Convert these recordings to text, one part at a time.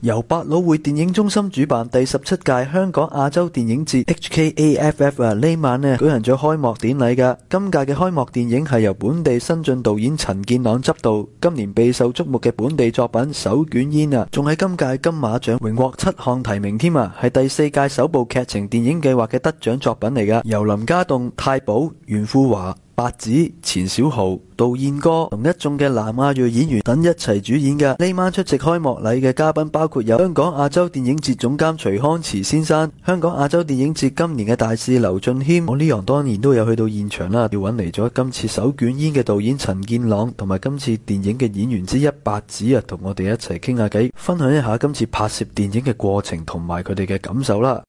由百老匯電影中心主辦第17屆香港亞洲電影節 HKAFF 呢晚舉行咗開幕典禮㗎。今屆嘅開幕電影係由本地新晉導演陳健朗執導，今年備受矚目嘅本地作品《手捲煙》仲喺今屆金馬獎榮獲7項提名添係第4屆首部劇情電影計劃嘅得獎作品嚟㗎，由林家棟、太保、袁富華、白只、錢小豪、杜燕歌同一眾嘅南亞裔演員等一齊主演嘅。呢晚出席開幕禮嘅嘉賓包括有香港亞洲電影節總監徐康慈先生、香港亞洲電影節今年嘅大使劉俊謙，我呢樣當然都有去到現場啦，要揾嚟咗今次手捲煙嘅導演陳健朗同埋今次電影嘅演員之一白只同我哋一齊傾下偈，分享一下今次拍攝電影嘅過程同埋佢哋嘅感受啦。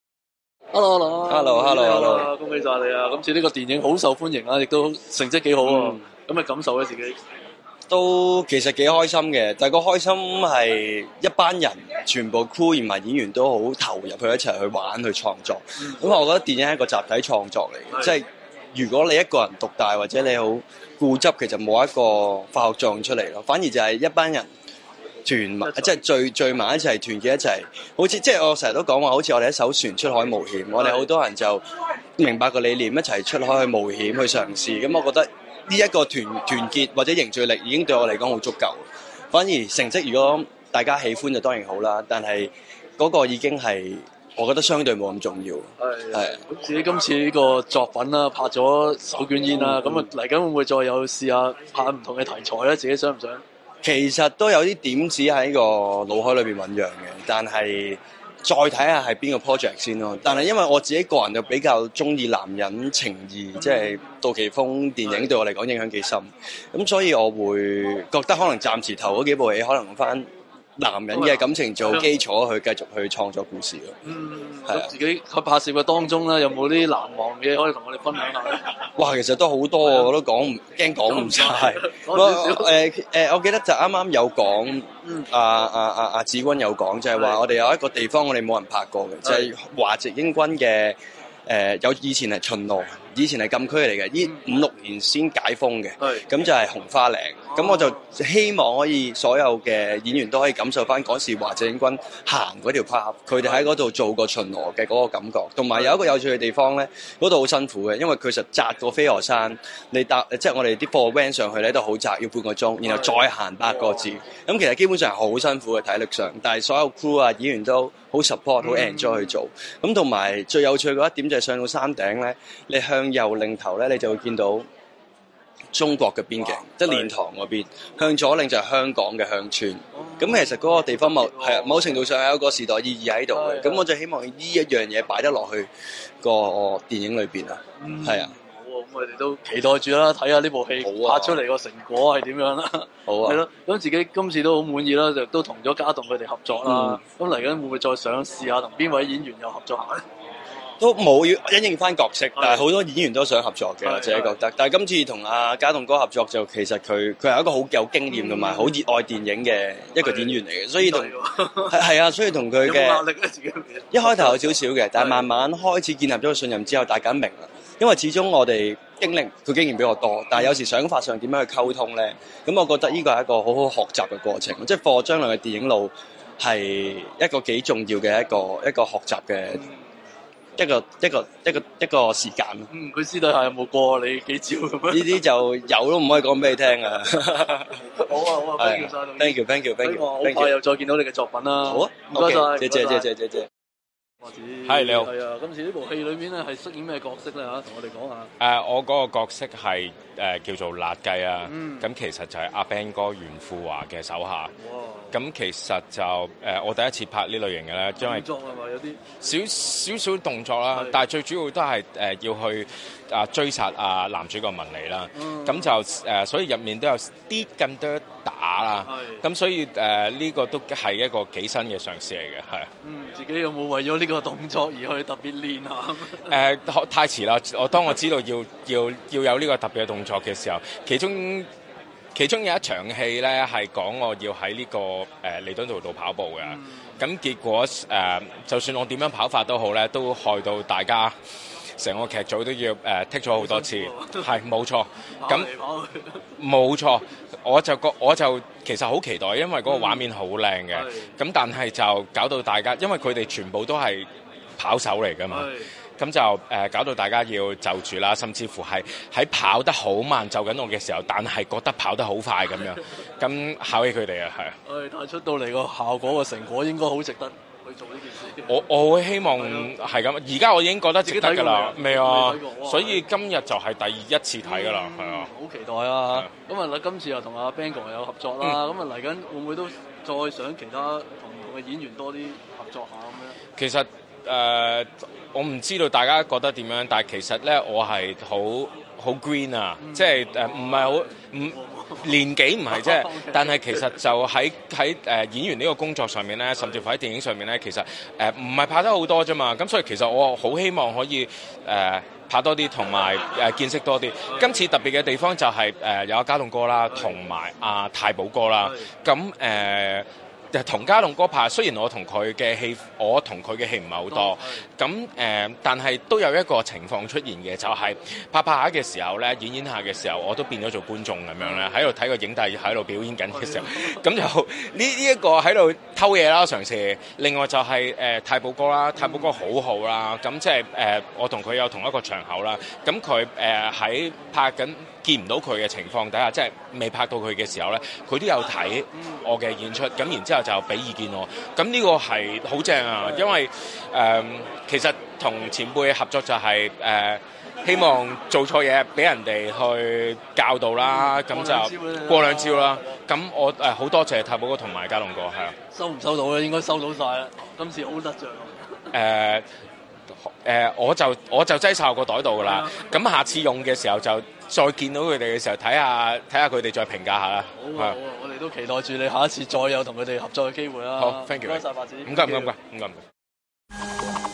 Hello，恭喜晒你啊！今次呢個電影好受歡迎啊，亦都成績幾好啊！咁嘅感受咧，自己都其實幾開心嘅，但係個開心係一班人全部 crew 同埋演員都好投入去一齊去玩去創作。咁我覺得電影係一個集體創作嚟嘅，即係如果你一個人獨大或者你好固執，其實冇一個化學作用出嚟咯，反而就係一班人團埋，即係聚埋一齊，團結一齊，好似即係我成日都講話，好似我哋一艘船出海冒險，我哋好多人就明白個理念，一齊出海去冒險去嘗試。咁我覺得呢一個團結或者凝聚力已經對我嚟講好足夠。反而成績如果大家喜歡就當然好啦，但係嗰個已經係我覺得相對冇咁重要。係咁自己今次呢個作品啦，拍咗手捲煙啦，咁嚟緊會唔會再有試下拍唔同嘅題材咧？自己想唔想？ 其實都有啲點子喺個腦海裏邊醖釀嘅，但係再睇下係邊個 project 先咯。但係因為我自己個人就比較中意男人情義，即係杜琪峰電影對我嚟講影響幾深，咁所以我會覺得可能暫時頭嗰幾部戲可能翻男人嘅感情做基礎去繼續去創作故事咯。 咁自己喺拍攝嘅當中咧，有冇啲難忘嘅可以同我哋分享下咧？ 哇，其實都好多，我都驚講唔晒。我記得就啱啱有講，阿子君有講，就係話我哋有一個地方我哋冇人拍過嘅，就係華籍英軍嘅有以前係巡邏，以前係禁區嚟嘅，呢5-6年先解封嘅，咁就係紅花嶺。咁我就希望可以所有嘅演員都可以感受翻嗰時華籍英軍行嗰條 path，佢哋喺嗰度做過巡邏嘅嗰個感覺。同埋有一個有趣嘅地方咧，嗰度好辛苦嘅，因為佢實窄過飛鵝山，你搭即係我哋啲貨 van 上去咧都好窄，要半個鐘，然後再行8個字。咁其實基本上係好辛苦嘅體力上，但係所有 crew 啊演員都好 support 好 enjoy 去做。咁同埋最有趣嗰一點就係上到山頂咧，你向右擰頭咧，你就會見到中國嘅邊境，即係蓮塘嗰邊；向左擰就係香港嘅鄉村。咁其實嗰個地方某程度上有一個時代意義喺度嘅。咁我就希望呢一樣嘢擺得落去個電影裏邊啊。係啊。 好啊，咁我哋都期待住啦，睇下呢部戲拍出嚟個成果係點樣啦。 好啊。 係咯，咁自己今次都好滿意啦，就都同咗家棟佢哋合作啦。咁嚟緊會唔會再想試下同邊位演員有合作下咧？ 都冇要因應翻角色，但係好多演員都想合作嘅，我自己覺得。但係今次同阿家棟哥合作就其實佢係一個好有經驗同埋好熱愛電影嘅一個演員嚟嘅，所以係啊，所以同佢嘅有冇壓力咧？自己一開頭有少少嘅，但係慢慢開始建立咗個信任之後，大家明啦。因為始終我哋佢經驗比我多，但係有時想法上點樣去溝通咧？咁我覺得呢個係一個好好學習嘅過程，即係for將來嘅電影路係一個幾重要嘅一個學習嘅。一個時間。 佢私底下有冇過你幾招咁樣？ 呢啲就有都唔可以講俾你聽啊！ 好啊，thank you， 好快又再見到你嘅作品啦！ 好啊， 唔該晒， 謝謝。 係你好。係啊，今次呢部戲裏面咧係飾演咩角色咧嚇？同我哋講下。 我嗰個角色係叫做辣雞啊。咁其實就係阿 Ben 哥袁富華嘅手下。咁其實就我第一次拍呢類型嘅咧，因為動作係咪有啲少動作啦，但係最主要都係要去追殺男主角文尼啦。咁就所以入面都有啲咁多打啦。咁所以呢個都係一個幾新嘅嘗試嚟嘅，係。 自己有冇為咗呢個動作而去特別練下？ 太遲啦！當我知道要有呢個特別嘅動作嘅時候，其中有一場戲咧係講我要喺呢個彌敦道度跑步嘅。咁結果就算我點樣跑法都好咧，都害到大家成個劇組都要剔咗好多次，係冇錯。咁跑嚟跑去冇錯，我就其實好期待，因為嗰個畫面好靚嘅。咁但係就搞到大家，因為佢哋全部都係跑手嚟㗎嘛。咁就搞到大家要就住啦，甚至乎係喺跑得好慢就緊我嘅時候，但係覺得跑得好快咁樣，咁考起佢哋啊，係啊。 但係出到嚟個效果個成果應該好值得去做呢件事。 我會希望係咁，而家我已經覺得值得㗎啦，未啊？所以今日就係第一次睇㗎啦，係啊。 好期待啊！咁啊，今次又同阿 Bang 哥有合作啦，咁啊嚟緊會唔會都再想其他同嘅演員多啲合作下咁樣？ 其實我唔知道大家覺得點樣，但係其實咧，我係好 green 啊，即係唔係好年紀唔係即係，但係其實就喺演員呢個工作上面咧，甚至乎喺電影上面咧，其實唔係拍得好多啫嘛。咁所以其實我好希望可以拍多啲，同埋見識多啲。今次特別嘅地方就係有阿家棟哥啦，同埋阿太保哥啦。咁同家棟哥拍，雖然我同佢嘅戲唔係好多，咁但係都有一個情況出現嘅，就係拍下嘅時候咧，演下嘅時候，我都變咗做觀眾咁樣咧，喺度睇個影帝喺度表演緊嘅時候，咁就呢一個喺度偷嘢啦嘗試。另外就係太保哥啦，太保哥好好啦，咁即係我同佢有同一個場口啦，咁佢喺拍緊見唔到佢嘅情況底下，即係未拍到佢嘅時候咧，佢都有睇我嘅演出，咁然之後就俾意見我，咁呢個係好正啊！因為其實同前輩合作就係希望做錯嘢俾人哋去教導啦，咁就過兩招啦。咁我好多謝太保哥同埋家棟哥，係啊。 收唔收到咧？應該收到晒啦。今次好得着。 我就擠晒我個袋度噶啦。咁下次用嘅時候就再見到佢哋嘅時候，睇下佢哋再評價下啦。 好啊，我哋都期待住你下一次再有同佢哋合作嘅機會啦。 好 ，thank you。 唔該晒，發子。 唔該。